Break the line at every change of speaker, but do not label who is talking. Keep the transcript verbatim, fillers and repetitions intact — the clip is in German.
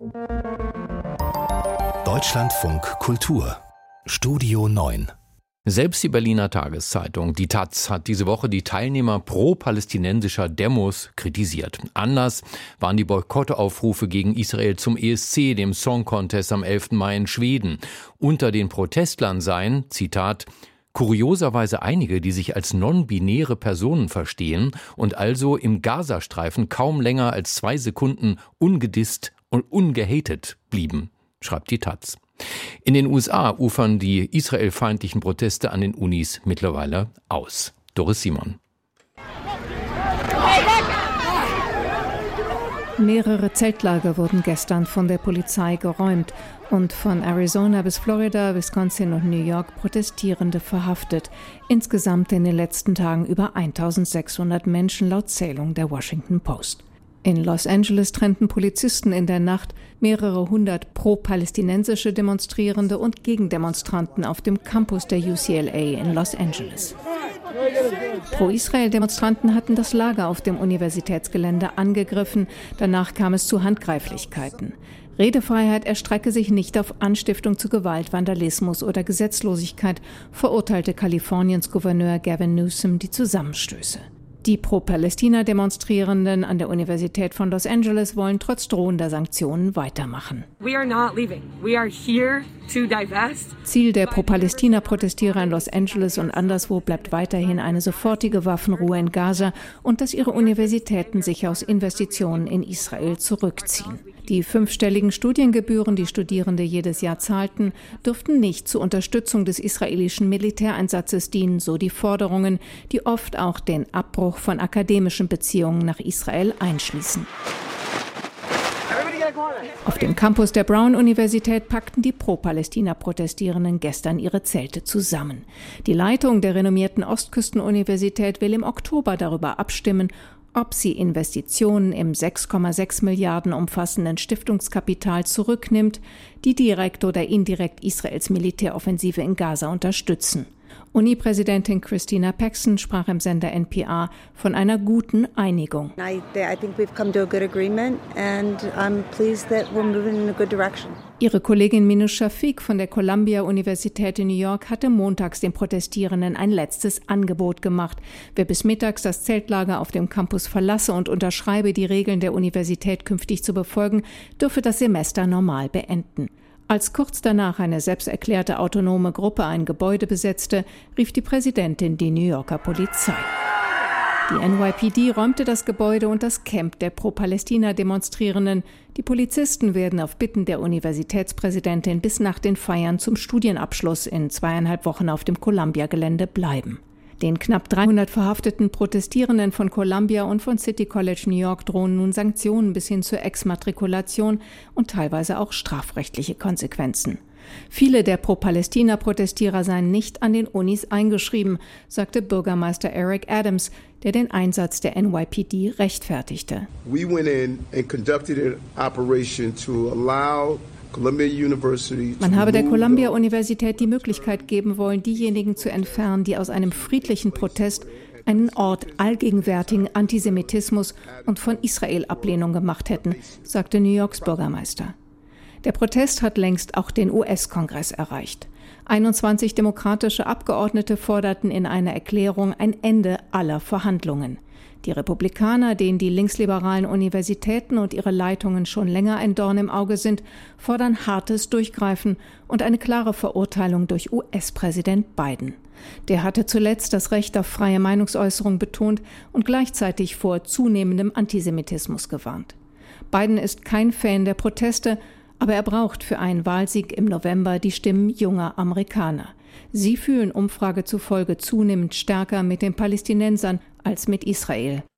Deutschlandfunk Kultur Studio neun.
Selbst die Berliner Tageszeitung, die Taz, hat diese Woche die Teilnehmer pro-palästinensischer Demos kritisiert. Anlass waren die Boykottaufrufe gegen Israel zum E S C, dem Song Contest am elften Mai in Schweden. Unter den Protestlern seien, Zitat, kurioserweise einige, die sich als non-binäre Personen verstehen und also im Gazastreifen kaum länger als zwei Sekunden ungedisst und ungehatet blieben, schreibt die Taz. In den U S A ufern die israelfeindlichen Proteste an den Unis mittlerweile aus. Doris Simon.
Mehrere Zeltlager wurden gestern von der Polizei geräumt und von Arizona bis Florida, Wisconsin und New York Protestierende verhaftet. Insgesamt in den letzten Tagen über eintausendsechshundert Menschen laut Zählung der Washington Post. In Los Angeles trennten Polizisten in der Nacht mehrere hundert pro-palästinensische Demonstrierende und Gegendemonstranten auf dem Campus der U C L A in Los Angeles. Pro-Israel-Demonstranten hatten das Lager auf dem Universitätsgelände angegriffen. Danach kam es zu Handgreiflichkeiten. Redefreiheit erstrecke sich nicht auf Anstiftung zu Gewalt, Vandalismus oder Gesetzlosigkeit, verurteilte Kaliforniens Gouverneur Gavin Newsom die Zusammenstöße. Die Pro-Palästina-Demonstrierenden an der Universität von Los Angeles wollen trotz drohender Sanktionen weitermachen.
We are not leaving. We are here to divest.
Ziel der Pro-Palästina-Protestierer in Los Angeles und anderswo bleibt weiterhin eine sofortige Waffenruhe in Gaza und dass ihre Universitäten sich aus Investitionen in Israel zurückziehen. Die fünfstelligen Studiengebühren, die Studierende jedes Jahr zahlten, dürften nicht zur Unterstützung des israelischen Militäreinsatzes dienen, so die Forderungen, die oft auch den Abbruch von akademischen Beziehungen nach Israel einschließen. Auf dem Campus der Brown-Universität packten die Pro-Palästina-Protestierenden gestern ihre Zelte zusammen. Die Leitung der renommierten Ostküsten-Universität will im Oktober darüber abstimmen, ob sie Investitionen im sechs Komma sechs Milliarden umfassenden Stiftungskapital zurücknimmt, die direkt oder indirekt Israels Militäroffensive in Gaza unterstützen. Uni-Präsidentin Christina Paxson sprach im Sender N P R von einer guten Einigung.
I, I think we've come to a good agreement and I'm pleased that we're moving in a good direction.
Ihre Kollegin Minouche Shafik von der Columbia-Universität in New York hatte montags den Protestierenden ein letztes Angebot gemacht. Wer bis mittags das Zeltlager auf dem Campus verlasse und unterschreibe, die Regeln der Universität künftig zu befolgen, dürfe das Semester normal beenden. Als kurz danach eine selbsterklärte autonome Gruppe ein Gebäude besetzte, rief die Präsidentin die New Yorker Polizei. Die N Y P D räumte das Gebäude und das Camp der Pro-Palästina-Demonstrierenden. Die Polizisten werden auf Bitten der Universitätspräsidentin bis nach den Feiern zum Studienabschluss in zweieinhalb Wochen auf dem Columbia-Gelände bleiben. Den knapp dreihundert verhafteten Protestierenden von Columbia und von City College New York drohen nun Sanktionen bis hin zur Exmatrikulation und teilweise auch strafrechtliche Konsequenzen. Viele der Pro-Palästina-Protestierer seien nicht an den Unis eingeschrieben, sagte Bürgermeister Eric Adams, der den Einsatz der N Y P D rechtfertigte.
We went in and conducted an operation to allow
Man habe der Columbia-Universität die Möglichkeit geben wollen, diejenigen zu entfernen, die aus einem friedlichen Protest einen Ort allgegenwärtigen Antisemitismus und von Israel-Ablehnung gemacht hätten, sagte New Yorks Bürgermeister. Der Protest hat längst auch den U S-Kongress erreicht. einundzwanzig demokratische Abgeordnete forderten in einer Erklärung ein Ende aller Verhandlungen. Die Republikaner, denen die linksliberalen Universitäten und ihre Leitungen schon länger ein Dorn im Auge sind, fordern hartes Durchgreifen und eine klare Verurteilung durch U S-Präsident Biden. Der hatte zuletzt das Recht auf freie Meinungsäußerung betont und gleichzeitig vor zunehmendem Antisemitismus gewarnt. Biden ist kein Fan der Proteste, aber er braucht für einen Wahlsieg im November die Stimmen junger Amerikaner. Sie fühlen Umfrage zufolge zunehmend stärker mit den Palästinensern als mit Israel.